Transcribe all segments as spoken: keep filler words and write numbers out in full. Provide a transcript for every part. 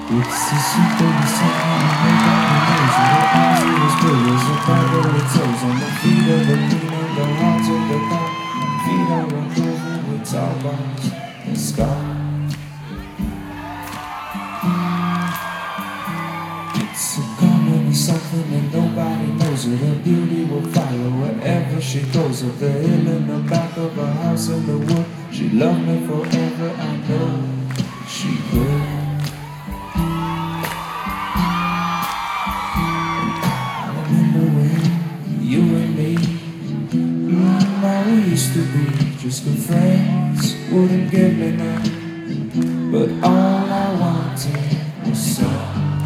It's a simple song, nobody knows it. Her eyes are as blue as her body toes. On the feet of the leaning, the heart of the thought. Feet are uncovered with tall bombs and scars. It's a common something that nobody knows it. Her beauty will follow wherever she goes. Up the hill in the back of a house in the wood. She loved me forever, I know she could. We used to be just good friends, wouldn't give me none, but all I wanted was some.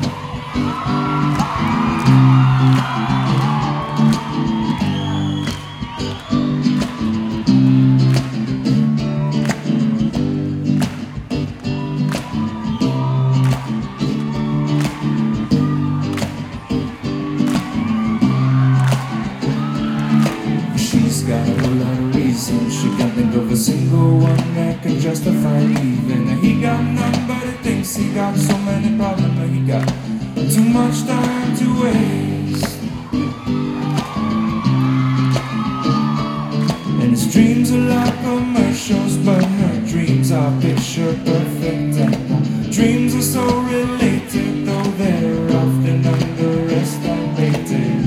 She's got a lot of reasons. She can't think of a single one that can justify leaving. He got none, but he thinks he got so many problems. But he got too much time to waste. And his dreams are like commercials, but her dreams are picture perfect. And her dreams are so related, though they're often underestimated.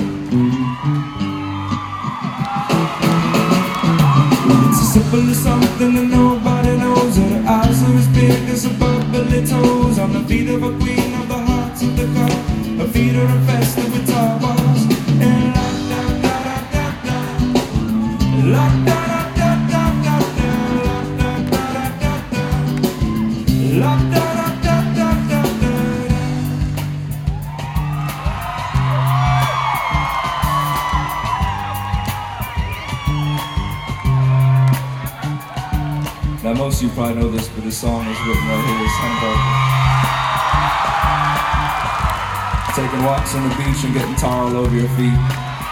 Simple as something that nobody knows. Her eyes are as big as her bubbly toes. On the feet of a queen of the hearts of the cup. Her feet are infested with tar balls. And la da da da da da. La da da da da da da. La da da da da da. La da da da da da da. Now most of you probably know this, but the song is written right here. It's Hamburger. Taking walks on the beach and getting tar all over your feet.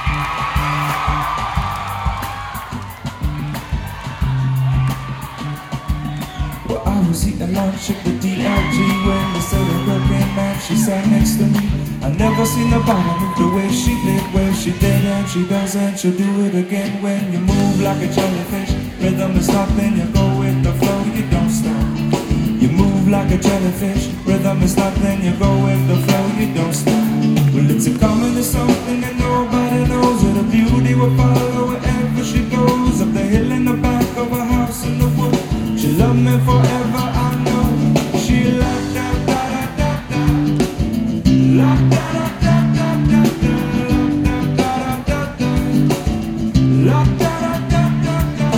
Well, I was eating lunch at the D L G when the sailor girl came and she sat next to me. I never seen nobody move the way she did, where she did and she does and she'll do it again. When you move like a jellyfish, rhythm is nothing, you go with the flow, you don't stop. You move like a jellyfish, rhythm is nothing, you go with the flow, you don't stop. Well, it's a common to something that nobody knows, where the beauty will follow wherever she goes. Up the hill in the back of a house in the wood. She loved me forever, I know. She like da da da da da. La da da da da da da. La da da da da. La da da da da da.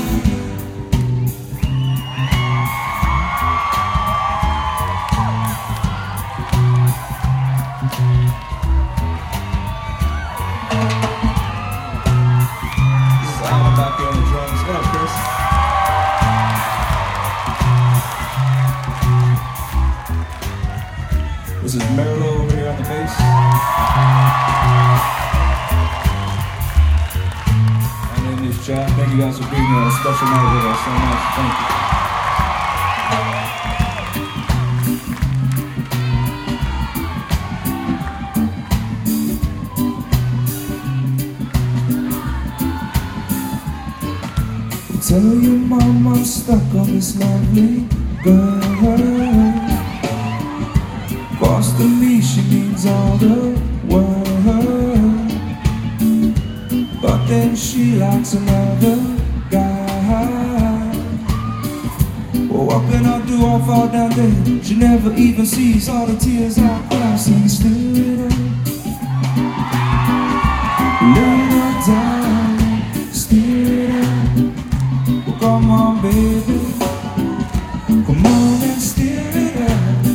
This is Alan back here on the drums. What up, Chris? This is Merlo over here on the bass. My name is Jack. Thank you guys for being here on a special night with us so much. Thank you. Tell your mom I'm stuck on this lovely girl. Cause to me she means all the world. But then she likes another guy. Well, what can I do? I fall down there. She never even sees all the tears I cry. Sing still it up. Let her die. Still it up. Well, come on, baby. Come on and steer it up.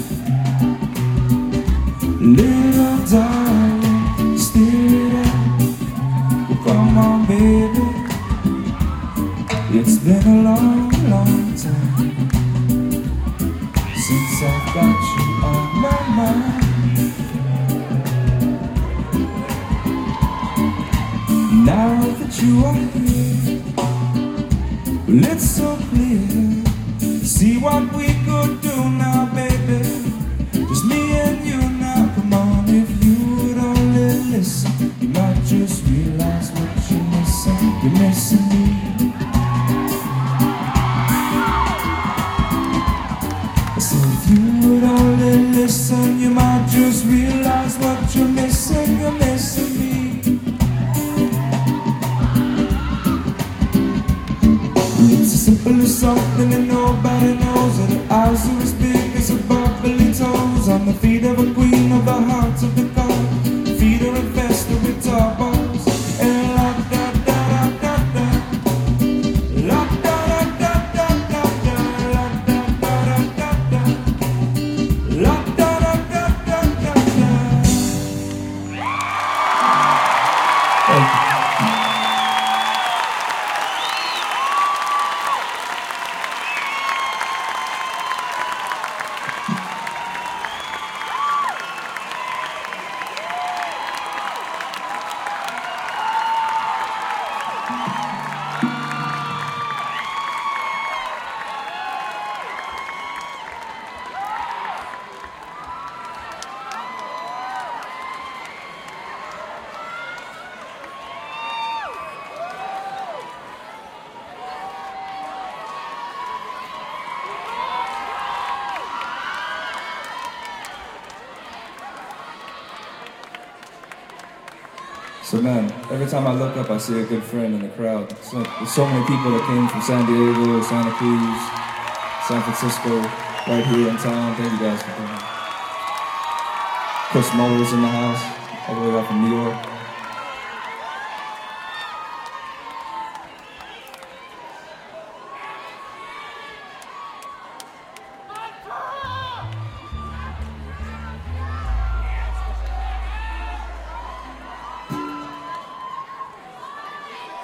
Little darling, steer it up. Well, come on, baby. It's been a long, long time since I've got you on my mind. Now that you are here, well, it's so clear. See what we could do now, baby. listen, you might just realize what you're missing. You're missing me. It's as simple as something that nobody knows, that her eyes are as big as her bubbly toes. On the feet of a queen of the hearts of the gold, feet are infested with tar balls. And la da da da da da, la da da da da da da, la da da da da da, la da da da da da da. Thank you. So man, every time I look up, I see a good friend in the crowd. So, there's so many people that came from San Diego, Santa Cruz, San Francisco, right here in town. Thank you guys for coming. Chris Muller's in the house, all the way up from New York.